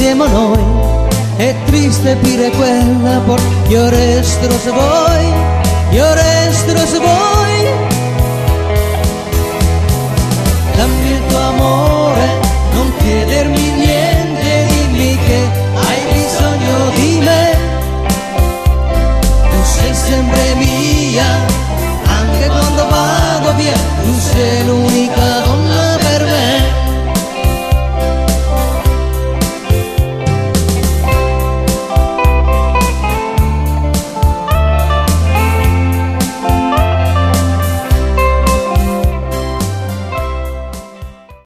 insieme a noi. È triste pire quella por, io resto se vuoi, io resto se vuoi. Dammi il tuo amore, non chiedermi niente.